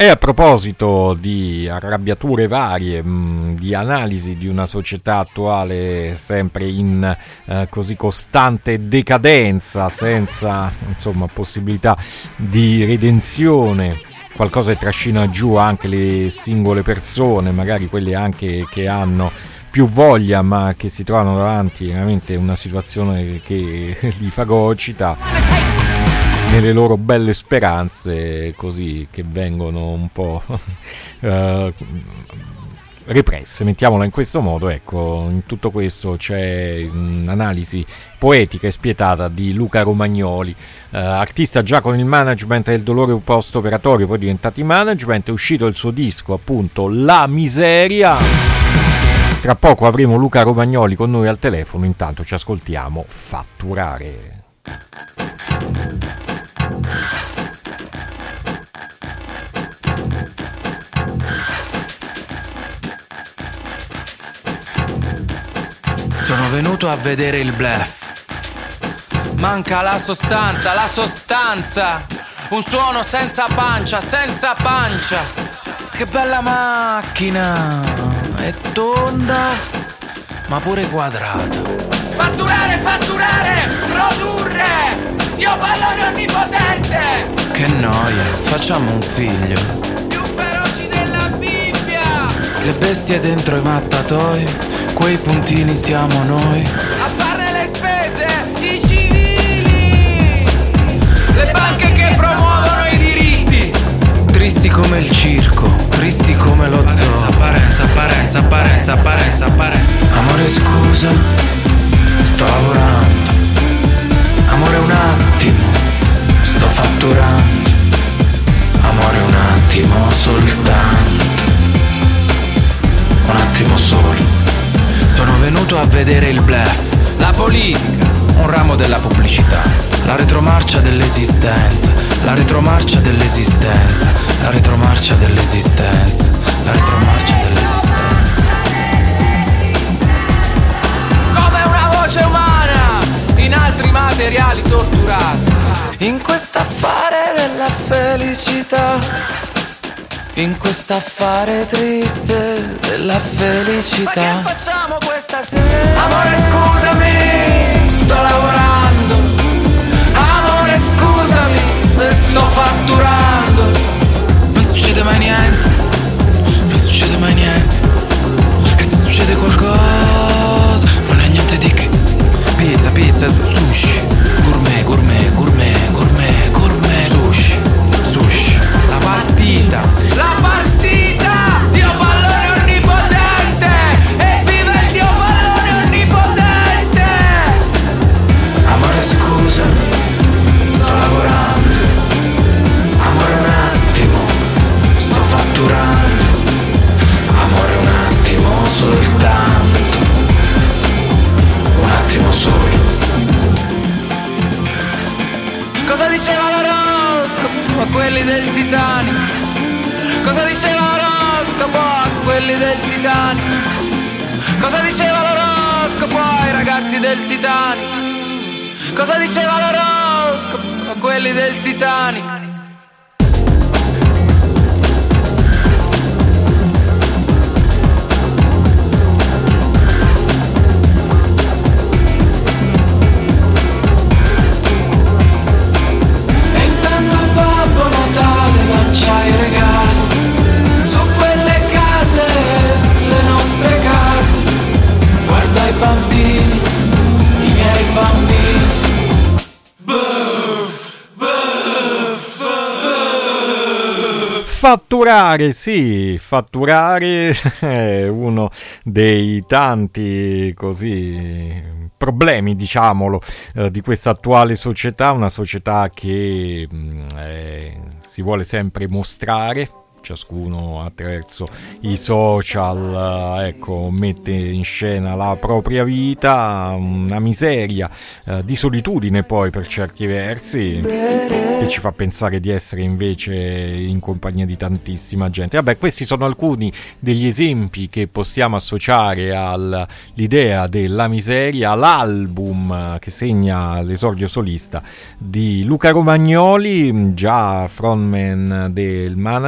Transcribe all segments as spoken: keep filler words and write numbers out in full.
E a proposito di arrabbiature varie, mh, di analisi di una società attuale sempre in eh, così costante decadenza, senza insomma possibilità di redenzione, qualcosa che trascina giù anche le singole persone, magari quelle anche che hanno più voglia ma che si trovano davanti veramente una situazione che li fagocita nelle loro belle speranze, così che vengono un po' uh, represse, mettiamola in questo modo. Ecco, in tutto questo c'è un'analisi poetica e spietata di Luca Romagnoli, uh, artista già con il management del dolore post-operatorio, poi diventato in management. È uscito il suo disco, appunto, La Miseria. Tra poco avremo Luca Romagnoli con noi al telefono, intanto ci ascoltiamo Fatturare. Sono venuto a vedere il bluff. Manca la sostanza, la sostanza. Un suono senza pancia, senza pancia. Che bella macchina. È tonda, ma pure quadrata. Fatturare, fatturare, produrre. Dio pallone onnipotente. Che noia, facciamo un figlio. Più feroci della Bibbia. Le bestie dentro i mattatoi, quei puntini siamo noi. A farne le spese, i civili. Le banche che promuovono i diritti. Tristi come il circo, tristi come lo zoo. Apparenza, apparenza, apparenza, apparenza, apparenza. Amore scusa, sto lavorando. Amore un attimo, sto fatturando. Amore un attimo soltanto. Un attimo solo. Sono venuto a vedere il bluff, la politica, un ramo della pubblicità, la retromarcia dell'esistenza, la retromarcia dell'esistenza, la retromarcia dell'esistenza, la retromarcia dell'esistenza. Come una voce umana in altri materiali torturati, in quest'affare della felicità. In quest'affare triste della felicità. Ma che facciamo questa sera? Amore scusami, sto lavorando. Amore scusami, sto fatturando. Non succede mai niente, non succede mai niente. E se succede qualcosa, non è niente di che. Pizza, pizza, sushi, gourmet, gourmet, gourmet, gourmet, gourmet, sushi, sushi. La partita, la partita, Dio pallone onnipotente, e viva il Dio pallone onnipotente. Amore scusa, sto lavorando. Amore un attimo, sto fatturando. Amore un attimo soltanto. Un attimo solo. Cosa diceva l'oroscopo a quelli del Titanic? Cosa diceva l'oroscopo a quelli del Titanic? Cosa diceva l'oroscopo ai ragazzi del Titanic? Cosa diceva l'oroscopo a quelli del Titanic? Lancia i regali su quelle case, le nostre case. Guarda i bambini, i miei bambini. Buh, buh, buh. Fatturare, sì, fatturare è uno dei tanti così problemi, diciamolo, eh, di questa attuale società, una società che eh, si vuole sempre mostrare, ciascuno attraverso i social, ecco, mette in scena la propria vita, una miseria eh, di solitudine poi per certi versi, che ci fa pensare di essere invece in compagnia di tantissima gente. Vabbè, questi sono alcuni degli esempi che possiamo associare all'idea della miseria. L'album che segna l'esordio solista di Luca Romagnoli, già frontman del management,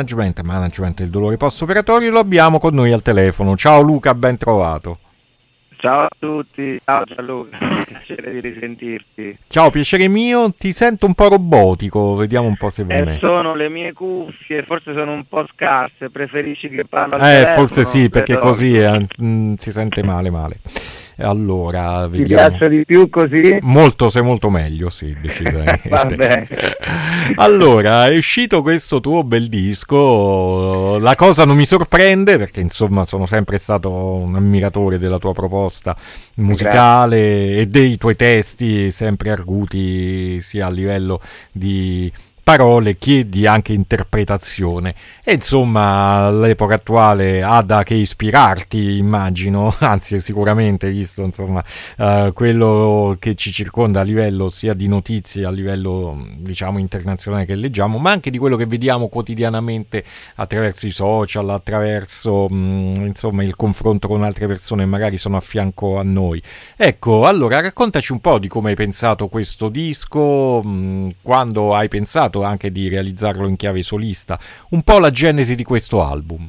management del dolore post-operatorio, lo abbiamo con noi al telefono. Ciao Luca, ben trovato. Ciao a tutti, ciao Gianluca, piacere di risentirti. Ciao, piacere mio, ti sento un po' robotico, vediamo un po' se va eh, me. Sono le mie cuffie, forse sono un po' scarse, preferisci che parlo al Eh, telefono? forse sì, perché Vedo... così eh, mh, si sente male male. Allora, Ti vediamo. piaccio di più così? Molto, sei molto meglio, sì, decisamente. Va bene. Allora, è uscito questo tuo bel disco, la cosa non mi sorprende perché insomma sono sempre stato un ammiratore della tua proposta musicale. Grazie. E dei tuoi testi sempre arguti sia a livello di parole che di anche interpretazione, e insomma l'epoca attuale ha da che ispirarti, immagino, anzi sicuramente, visto insomma uh, quello che ci circonda a livello sia di notizie, a livello diciamo internazionale che leggiamo, ma anche di quello che vediamo quotidianamente attraverso i social, attraverso mh, insomma il confronto con altre persone che magari sono a fianco a noi. Ecco, allora raccontaci un po' di come hai pensato questo disco, mh, quando hai pensato anche di realizzarlo in chiave solista, un po' la genesi di questo album.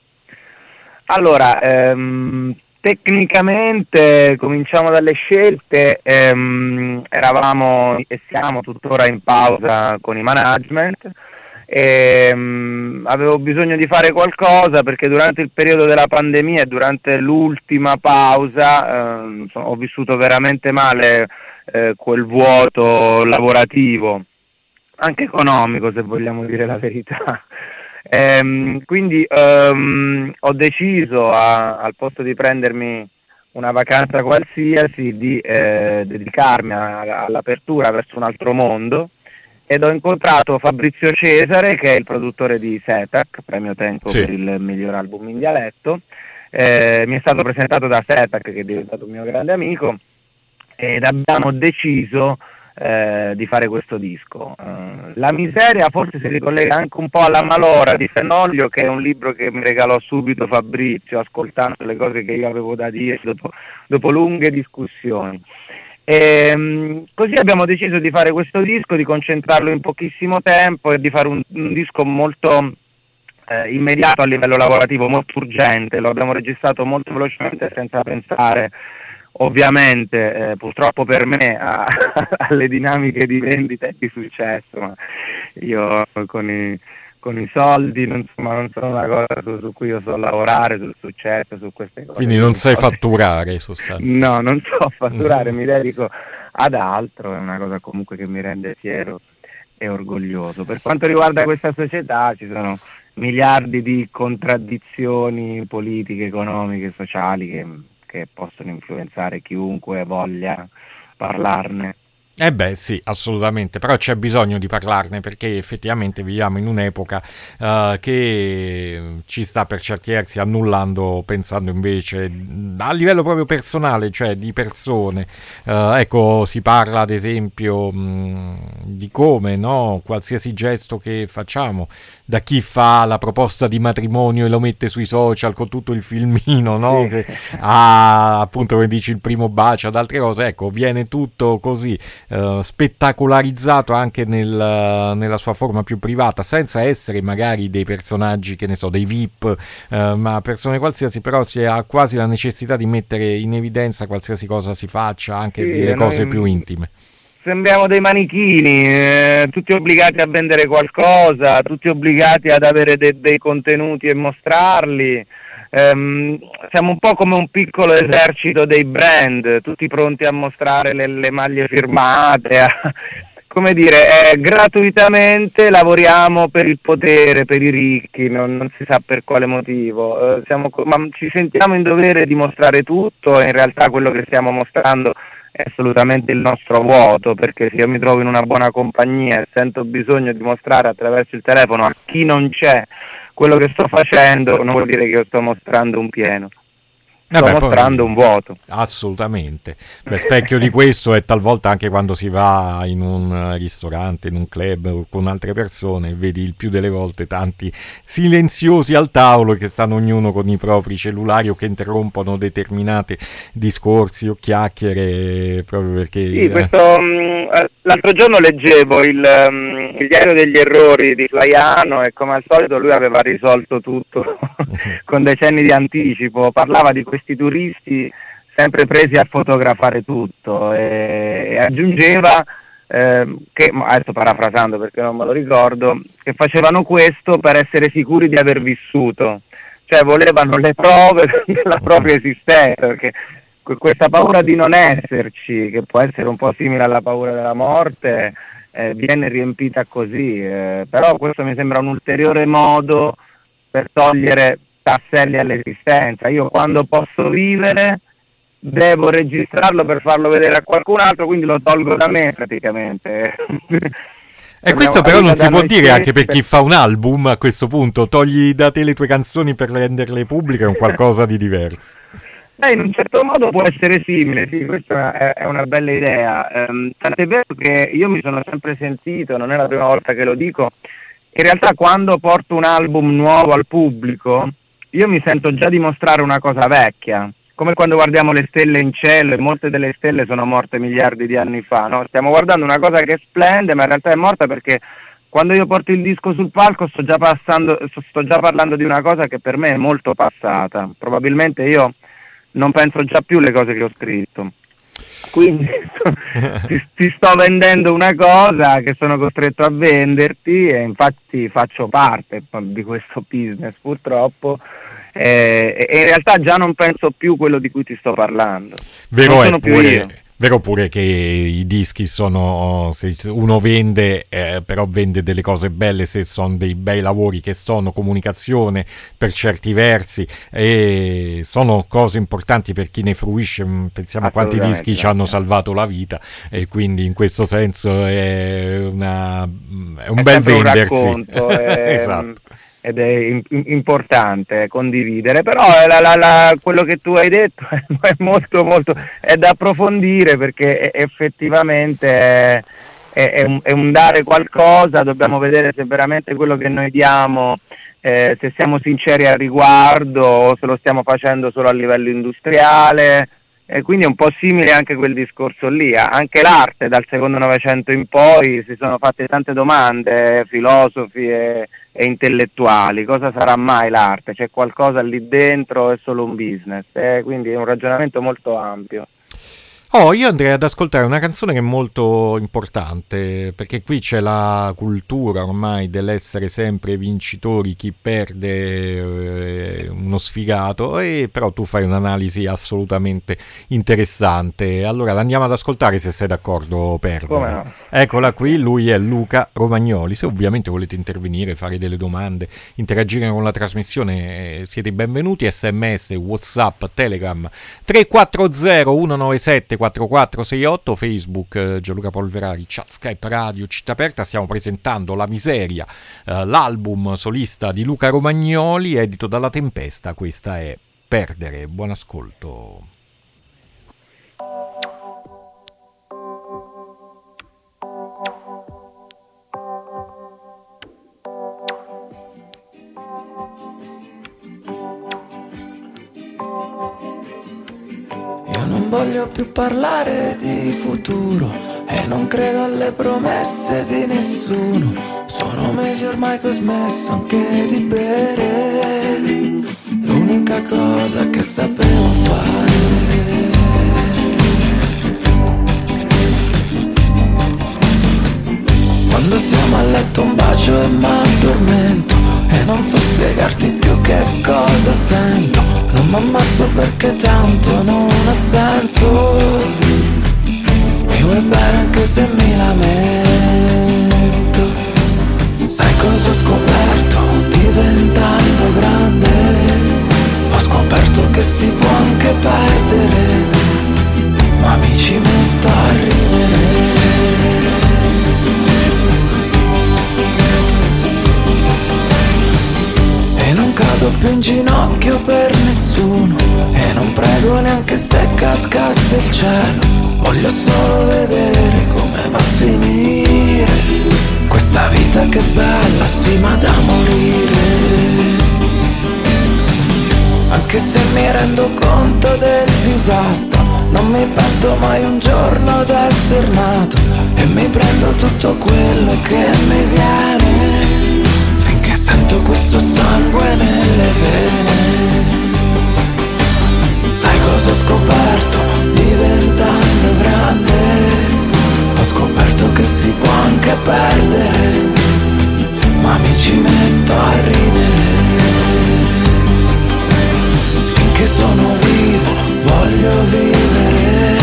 Allora, ehm, tecnicamente cominciamo dalle scelte, ehm, eravamo e siamo tuttora in pausa con i management, e, um, avevo bisogno di fare qualcosa perché durante il periodo della pandemia e durante l'ultima pausa ehm, so, ho vissuto veramente male eh, quel vuoto lavorativo, anche economico se vogliamo dire la verità. Ehm, quindi ehm, ho deciso a, al posto di prendermi una vacanza qualsiasi di eh, dedicarmi a, all'apertura verso un altro mondo, ed ho incontrato Fabrizio Cesare, che è il produttore di Setac, premio Tenco sì. per il miglior album in dialetto. Eh, mi è stato presentato da Setac, che è diventato un mio grande amico, ed abbiamo deciso Eh, di fare questo disco. Uh, La miseria forse si ricollega anche un po' alla Malora di Fenoglio, che è un libro che mi regalò subito Fabrizio, ascoltando le cose che io avevo da dire dopo, dopo lunghe discussioni. E, um, così abbiamo deciso di fare questo disco, di concentrarlo in pochissimo tempo e di fare un, un disco molto eh, immediato a livello lavorativo, molto urgente. Lo abbiamo registrato molto velocemente senza pensare ovviamente eh, purtroppo per me a, alle dinamiche di vendita e di successo, ma io con i, con i soldi non, insomma, non sono una cosa su, su cui io so lavorare, sul successo, su queste cose. Quindi non sai fatturare sostanzialmente. No, non so fatturare, mi dedico ad altro, è una cosa comunque che mi rende fiero e orgoglioso. Per quanto riguarda questa società ci sono miliardi di contraddizioni politiche, economiche, sociali che che possono influenzare chiunque voglia parlarne. Eh beh sì, assolutamente, però c'è bisogno di parlarne perché effettivamente viviamo in un'epoca uh, che ci sta per certi versi annullando, pensando invece a livello proprio personale, cioè di persone. Uh, ecco, si parla ad esempio mh, di come, no, qualsiasi gesto che facciamo, da chi fa la proposta di matrimonio e lo mette sui social con tutto il filmino, no, sì. che ha appunto, come dici, il primo bacio, ad altre cose, ecco, viene tutto così Uh, spettacolarizzato anche nel, uh, nella sua forma più privata, senza essere magari dei personaggi, che ne so, dei V I P, uh, ma persone qualsiasi, però si ha quasi la necessità di mettere in evidenza qualsiasi cosa si faccia, anche sì, delle cose più intime. Sembriamo dei manichini, eh, tutti obbligati a vendere qualcosa, tutti obbligati ad avere de- dei contenuti e mostrarli. Um, siamo un po' come un piccolo esercito dei brand, tutti pronti a mostrare le, le maglie firmate, a, come dire, eh, gratuitamente lavoriamo per il potere, per i ricchi, non, non si sa per quale motivo, uh, siamo, ma ci sentiamo in dovere di mostrare tutto, e in realtà quello che stiamo mostrando è assolutamente il nostro vuoto, perché se io mi trovo in una buona compagnia e sento bisogno di mostrare attraverso il telefono a chi non c'è quello che sto facendo, non vuol dire che io sto mostrando un pieno. Sto Vabbè, mostrando poi, un vuoto. Assolutamente. Beh, specchio di questo è talvolta anche quando si va in un ristorante, in un club o con altre persone, vedi il più delle volte tanti silenziosi al tavolo che stanno ognuno con i propri cellulari o che interrompono determinati discorsi o chiacchiere proprio perché... Sì, questo... Mh, L'altro giorno leggevo il, um, il diario degli errori di Flaiano e come al solito lui aveva risolto tutto con decenni di anticipo, parlava di questi turisti sempre presi a fotografare tutto e, e aggiungeva eh, che, adesso parafrasando perché non me lo ricordo, che facevano questo per essere sicuri di aver vissuto, cioè volevano le prove della propria esistenza, perché questa paura di non esserci, che può essere un po' simile alla paura della morte, eh, viene riempita così, eh, però questo mi sembra un ulteriore modo per togliere tasselli all'esistenza. Io quando posso vivere devo registrarlo per farlo vedere a qualcun altro, quindi lo tolgo da me praticamente. E questo però non si può dire anche per chi fa un album a questo punto, togli da te le tue canzoni per renderle pubbliche, è un qualcosa di diverso. Eh, in un certo modo può essere simile, sì, questa è, è una bella idea, ehm, tant'è vero che io mi sono sempre sentito, non è la prima volta che lo dico, in realtà quando porto un album nuovo al pubblico io mi sento già di mostrare una cosa vecchia, come quando guardiamo le stelle in cielo e molte delle stelle sono morte miliardi di anni fa, no? Stiamo guardando una cosa che splende ma in realtà è morta perché quando io porto il disco sul palco sto già, passando, sto già parlando di una cosa che per me è molto passata, probabilmente io non penso già più le cose che ho scritto, quindi ti, ti sto vendendo una cosa che sono costretto a venderti e infatti faccio parte di questo business purtroppo e, e in realtà già non penso più quello di cui ti sto parlando. Vero, non è sono più pure... io. Vero pure che i dischi sono, se uno vende, eh, però vende delle cose belle se sono dei bei lavori che sono comunicazione per certi versi e sono cose importanti per chi ne fruisce. Pensiamo a quanti dischi ci hanno salvato la vita e quindi in questo senso è, una, è un è bel vendersi. Un racconto, è... Esatto. Ed è importante condividere, però la, la, la, quello che tu hai detto è molto molto è da approfondire perché effettivamente è, è, è, un, è un dare qualcosa, dobbiamo vedere se veramente quello che noi diamo, eh, se siamo sinceri al riguardo o se lo stiamo facendo solo a livello industriale, e quindi è un po' simile anche quel discorso lì. Anche l'arte dal secondo Novecento in poi si sono fatte tante domande, filosofi e, e intellettuali, cosa sarà mai l'arte? C'è qualcosa lì dentro, è solo un business, eh? Quindi è un ragionamento molto ampio. Oh, io andrei ad ascoltare una canzone che è molto importante, perché qui c'è la cultura ormai dell'essere sempre vincitori, chi perde è uno sfigato, e però tu fai un'analisi assolutamente interessante. Allora l'andiamo ad ascoltare, se sei d'accordo, Perdere. Come no? Eccola qui, lui è Luca Romagnoli. Se ovviamente volete intervenire, fare delle domande, interagire con la trasmissione, siete benvenuti. Sms, WhatsApp, Telegram tre quattro zero uno nove sette quattro quattro sei otto, Facebook eh, Gianluca Polverari, chat Skype Radio Città Aperta. Stiamo presentando La Miseria, eh, l'album solista di Luca Romagnoli, edito dalla Tempesta. Questa è Perdere. Buon ascolto. Non voglio più parlare di futuro e non credo alle promesse di nessuno. Sono mesi ormai che ho smesso anche di bere, l'unica cosa che sapevo fare. Quando siamo a letto un bacio e m'addormento e non so spiegarti più che cosa sento. Non m'ammazzo perché tanto non ha senso. Mi vuoi bene anche se mi lamento. Sai cosa ho scoperto diventando grande? Ho scoperto che si può anche perdere, ma mi ci metto a ridere. Non cado più in ginocchio per nessuno e non prego neanche se cascasse il cielo. Voglio solo vedere come va a finire questa vita che bella, sì, ma da morire. Anche se mi rendo conto del disastro, non mi pento mai un giorno d'esser nato e mi prendo tutto quello che mi viene, finché sento questo sangue nelle vene. Sai cosa ho scoperto diventando grande? Ho scoperto che si può anche perdere, ma mi ci metto a ridere. Finché sono vivo voglio vivere,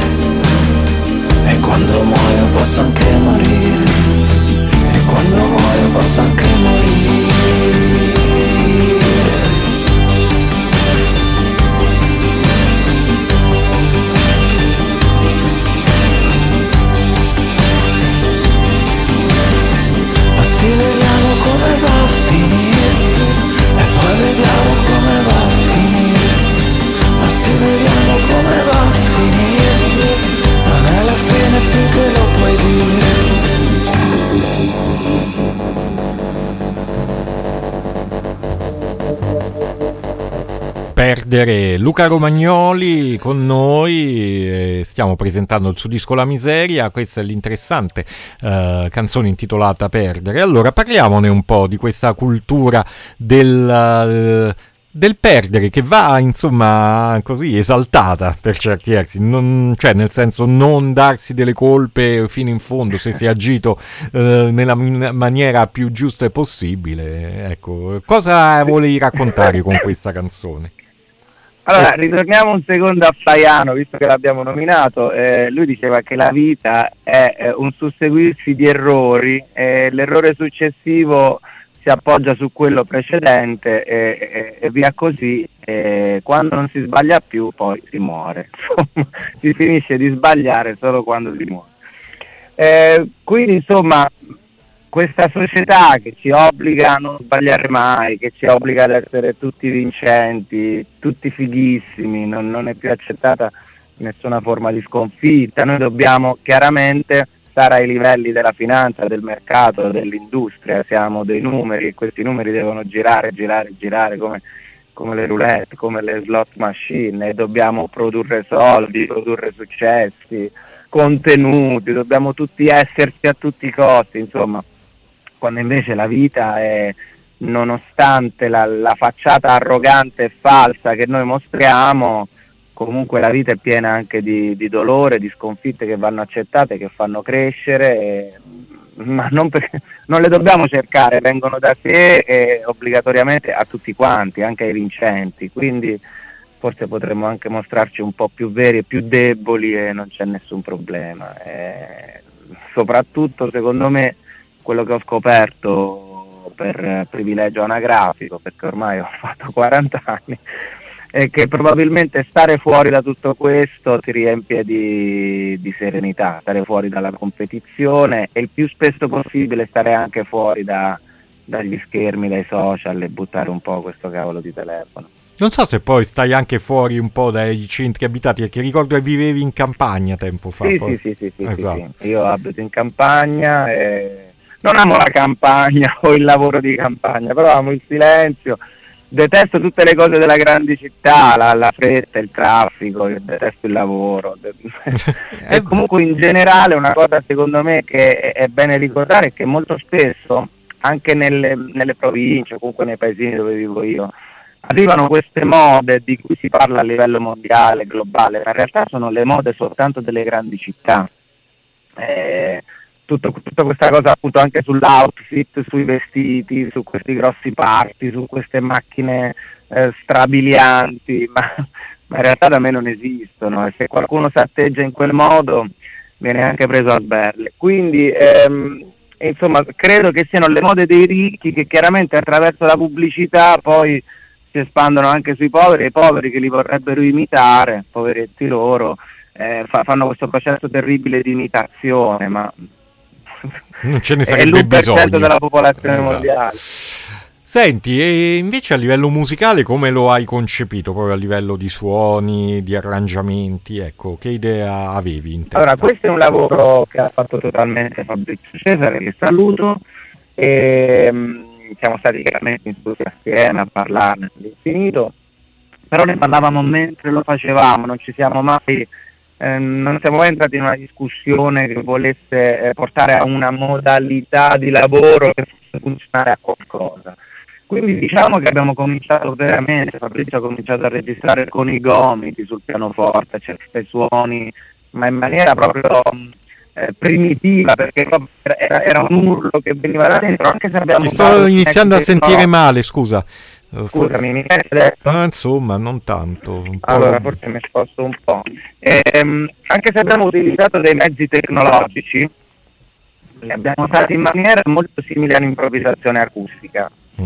e quando muoio posso anche morire, e quando muoio posso anche morire. Ma sì, vediamo come va a finire, e poi vediamo come va a finire. Ma sì, vediamo come va a finire, non è la fine finché lo puoi dire. Perdere. Luca Romagnoli con noi, eh, stiamo presentando il suo disco La Miseria. Questa è l'interessante eh, canzone intitolata Perdere. Allora parliamone un po' di questa cultura del, del perdere, che va insomma così esaltata per certi versi, non, cioè nel senso non darsi delle colpe fino in fondo se si è agito eh, nella min- maniera più giusta possibile. Ecco, cosa volevi raccontare con questa canzone? Allora, ritorniamo un secondo a Faiano, visto che l'abbiamo nominato. Eh, lui diceva che la vita è eh, un susseguirsi di errori, e l'errore successivo si appoggia su quello precedente e, e, e via così. E quando non si sbaglia più poi si muore. Insomma, si finisce di sbagliare solo quando si muore. Eh, quindi insomma, questa società che ci obbliga a non sbagliare mai, che ci obbliga ad essere tutti vincenti, tutti fighissimi, non, non è più accettata nessuna forma di sconfitta. Noi dobbiamo chiaramente stare ai livelli della finanza, del mercato, dell'industria, siamo dei numeri e questi numeri devono girare, girare, girare come, come le roulette, come le slot machine, e dobbiamo produrre soldi, produrre successi, contenuti, dobbiamo tutti esserci a tutti i costi, insomma. Quando invece la vita è, nonostante la, la facciata arrogante e falsa che noi mostriamo, comunque la vita è piena anche di, di dolore, di sconfitte che vanno accettate, che fanno crescere, e, ma non, perché, non le dobbiamo cercare, vengono da sé e obbligatoriamente a tutti quanti, anche ai vincenti, quindi forse potremmo anche mostrarci un po' più veri e più deboli e non c'è nessun problema. E soprattutto secondo me quello che ho scoperto per privilegio anagrafico, perché ormai ho fatto quaranta anni, è che probabilmente stare fuori da tutto questo ti riempie di, di serenità, stare fuori dalla competizione e il più spesso possibile stare anche fuori da, dagli schermi, dai social, e buttare un po' questo cavolo di telefono. Non so se poi stai anche fuori un po' dai centri abitati, perché ricordo che vivevi in campagna tempo fa. Sì, poi. sì, sì, sì, esatto. sì, sì. Io abito in campagna e non amo la campagna o il lavoro di campagna, però amo il silenzio, detesto tutte le cose della grande città, la, la fretta, il traffico, detesto il lavoro. E comunque in generale una cosa secondo me che è bene ricordare è che molto spesso, anche nelle, nelle province, comunque nei paesini dove vivo io, arrivano queste mode di cui si parla a livello mondiale, globale, ma in realtà sono le mode soltanto delle grandi città. Eh, tutto, tutta questa cosa appunto anche sull'outfit, sui vestiti, su questi grossi party, su queste macchine eh, strabilianti, ma, ma in realtà da me non esistono, e se qualcuno si atteggia in quel modo viene anche preso a sberle. Quindi ehm, insomma credo che siano le mode dei ricchi che chiaramente attraverso la pubblicità poi si espandono anche sui poveri, e i poveri che li vorrebbero imitare, poveretti loro, eh, fa, fanno questo processo terribile di imitazione, ma non ce ne è sarebbe l'uno per cento bisogno della popolazione esatto. mondiale. Senti, e invece a livello musicale come lo hai concepito, proprio a livello di suoni, di arrangiamenti, ecco, che idea avevi in testa? Allora, questo è un lavoro che ha fatto totalmente Fabrizio Cesare, che saluto, e um, siamo stati chiaramente in studio assieme a parlarne all'infinito, però ne parlavamo mentre lo facevamo, non ci siamo mai eh, non siamo mai entrati in una discussione che volesse eh, portare a una modalità di lavoro che fosse funzionare a qualcosa. Quindi diciamo che abbiamo cominciato veramente, Fabrizio ha cominciato a registrare con i gomiti sul pianoforte, certi suoni, ma in maniera proprio eh, primitiva, perché era, era un urlo che veniva da dentro, anche se abbiamo... Ti sto iniziando a sentire male, scusa. Scusami, mi senti adesso? Ah, insomma, non tanto. Un po'... Allora, forse mi sposto un po'. Ehm, anche se abbiamo utilizzato dei mezzi tecnologici, li abbiamo usati in maniera molto simile all'improvvisazione acustica.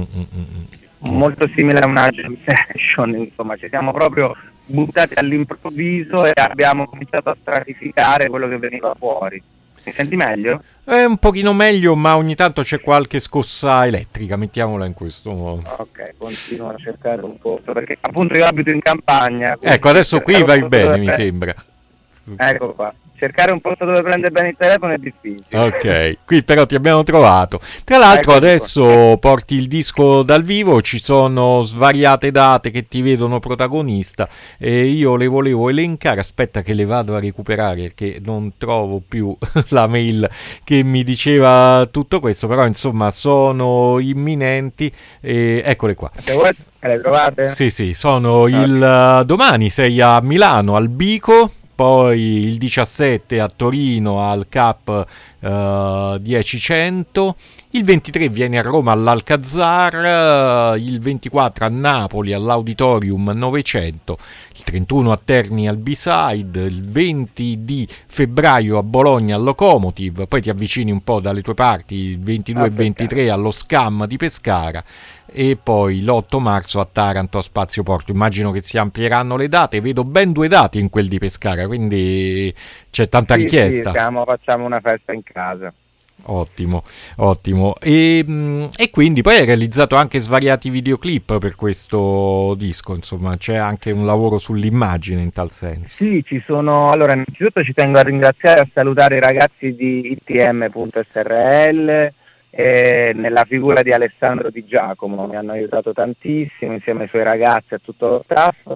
Mm-mm. Molto simile a una jam session, insomma, ci siamo proprio buttati all'improvviso e abbiamo cominciato a stratificare quello che veniva fuori. Mi senti meglio? È un pochino meglio, ma ogni tanto c'è qualche scossa elettrica, mettiamola in questo modo. Ok, continuo a cercare un posto, perché appunto io abito in campagna. Ecco, adesso qui vai bene, mi sembra. Ecco qua. Cercare un posto dove prendere bene il telefono è difficile. Ok, qui però ti abbiamo trovato. Tra l'altro ecco, adesso porti il disco dal vivo, ci sono svariate date che ti vedono protagonista e io le volevo elencare. Aspetta che le vado a recuperare perché non trovo più la mail che mi diceva tutto questo, però insomma sono imminenti e eccole qua. Se vuoi, le trovate? Sì, sì, sono okay. il domani sei a Milano al Bico. Poi il diciassette a Torino al Cap uh, millecento, il ventitré viene a Roma all'Alcazar, uh, il ventiquattro a Napoli all'Auditorium novecento, il trentuno a Terni al B-Side, il venti di febbraio a Bologna al Locomotive, poi ti avvicini un po' dalle tue parti, il ventidue e ventitré allo Scam di Pescara, e poi l'otto marzo a Taranto a Spazio Porto. Immagino che si amplieranno le date, vedo ben due date in quel di Pescara, quindi c'è tanta sì, richiesta. Sì, siamo, facciamo una festa in casa. Ottimo, ottimo. E, e quindi poi hai realizzato anche svariati videoclip per questo disco, insomma c'è anche un lavoro sull'immagine in tal senso. Sì, ci sono, allora innanzitutto ci tengo a ringraziare e a salutare i ragazzi di I T M punto S R L, e nella figura di Alessandro Di Giacomo, mi hanno aiutato tantissimo insieme ai suoi ragazzi e a tutto lo staff.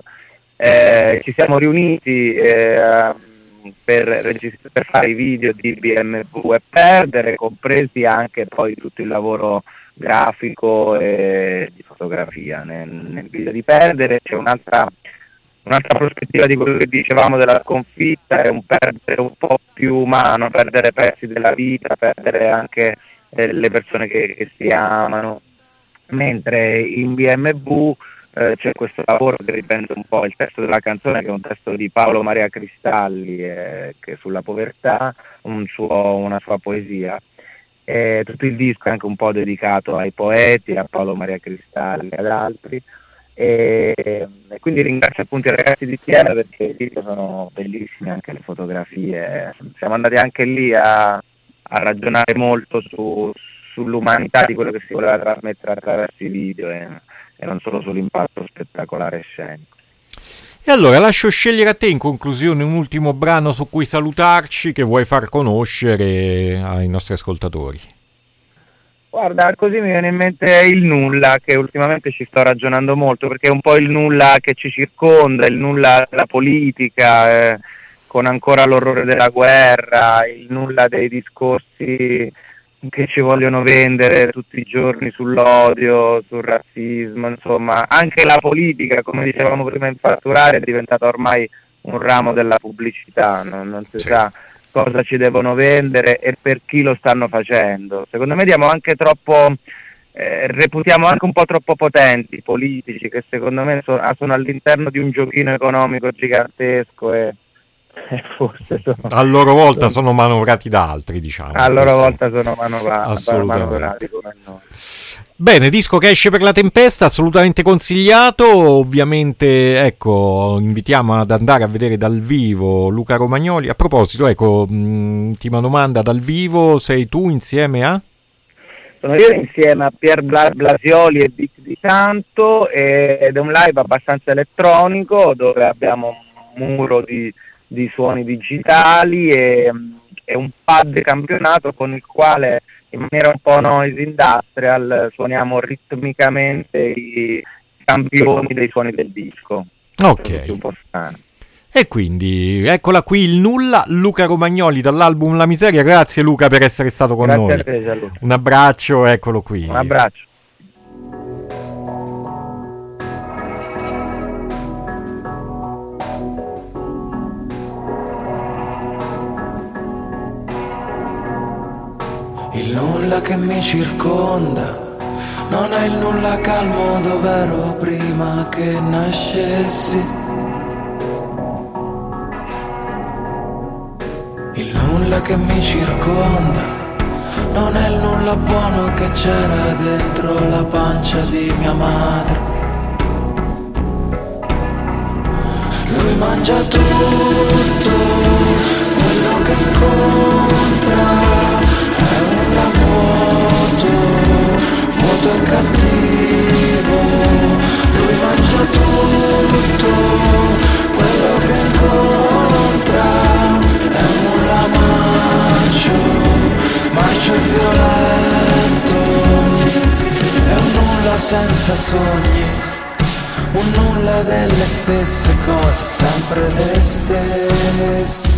Eh, ci siamo riuniti eh, per, regist- per fare i video di B M W e Perdere, compresi anche poi tutto il lavoro grafico e di fotografia. Nel, nel video di Perdere c'è un'altra, un'altra prospettiva di quello che dicevamo della sconfitta, è un perdere un po' più umano, perdere pezzi della vita, perdere anche le persone che, che si amano, mentre in B M W eh, c'è questo lavoro che riprende un po' il testo della canzone, che è un testo di Paolo Maria Cristalli, eh, che è sulla povertà, un suo, una sua poesia. E tutto il disco è anche un po' dedicato ai poeti, a Paolo Maria Cristalli e ad altri, e, e quindi ringrazio appunto i ragazzi di T M perché i video sono bellissimi, anche le fotografie. Siamo andati anche lì a a ragionare molto su, sull'umanità di quello che si voleva trasmettere attraverso i video e, e non solo sull'impatto spettacolare scenico. E allora lascio scegliere a te in conclusione un ultimo brano su cui salutarci, che vuoi far conoscere ai nostri ascoltatori. Guarda, così mi viene in mente il nulla, che ultimamente ci sto ragionando molto, perché è un po' il nulla che ci circonda, il nulla della politica, eh, con ancora l'orrore della guerra, il nulla dei discorsi che ci vogliono vendere tutti i giorni sull'odio, sul razzismo, insomma, anche la politica, come dicevamo prima in Fatturare, è diventata ormai un ramo della pubblicità, non, non si sì. sa cosa ci devono vendere e per chi lo stanno facendo. Secondo me diamo anche troppo, eh, reputiamo anche un po' troppo potenti i politici, che secondo me sono, sono all'interno di un giochino economico gigantesco e forse sono, a loro volta sono, sono manovrati da altri, diciamo. A loro volta sono manovrati, manovrati come noi. Bene, disco che esce per la tempesta, assolutamente consigliato. Ovviamente, ecco, invitiamo ad andare a vedere dal vivo Luca Romagnoli. A proposito, ecco, mh, ultima domanda, dal vivo sei tu insieme a? Sono io insieme a Pier Bla- Blasioli e Dick Di Santo, ed è un live abbastanza elettronico dove abbiamo un muro di di suoni digitali e, e un pad campionato con il quale in maniera un po' noise industrial suoniamo ritmicamente i campioni dei suoni del disco. Ok. Un po' strano. E quindi eccola qui il nulla, Luca Romagnoli dall'album La Miseria. Grazie Luca per essere stato con Grazie noi. a te, Gianluca. Un abbraccio, eccolo qui. Un abbraccio. Il nulla che mi circonda non è il nulla calmo dove ero prima che nascessi. Il nulla che mi circonda non è il nulla buono che c'era dentro la pancia di mia madre. Lui mangia tutto quello che incontra. Vuoto, vuoto e cattivo, lui mangia tutto quello che incontra, è un nulla marcio, marcio e violento, è un nulla senza sogni, un nulla delle stesse cose, sempre le stesse.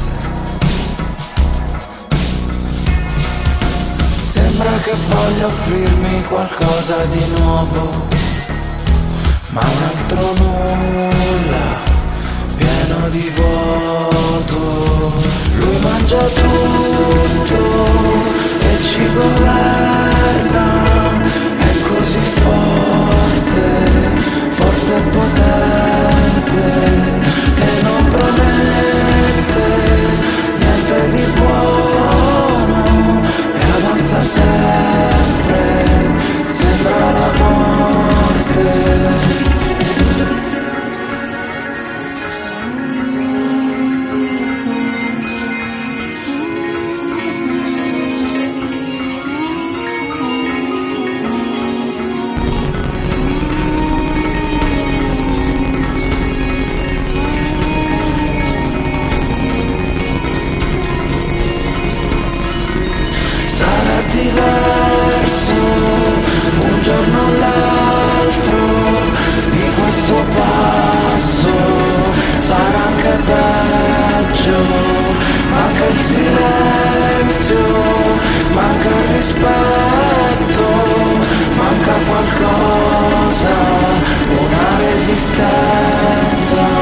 Sembra che voglia offrirmi qualcosa di nuovo, ma un altro nulla, pieno di vuoto. Lui mangia tutto e ci governa, è così forte, forte e potente, e non promette niente di buono. Avanza sempre, sembra la morte. Diverso un giorno o l'altro di questo passo, sarà anche peggio, manca il silenzio, manca il rispetto, manca qualcosa, una resistenza.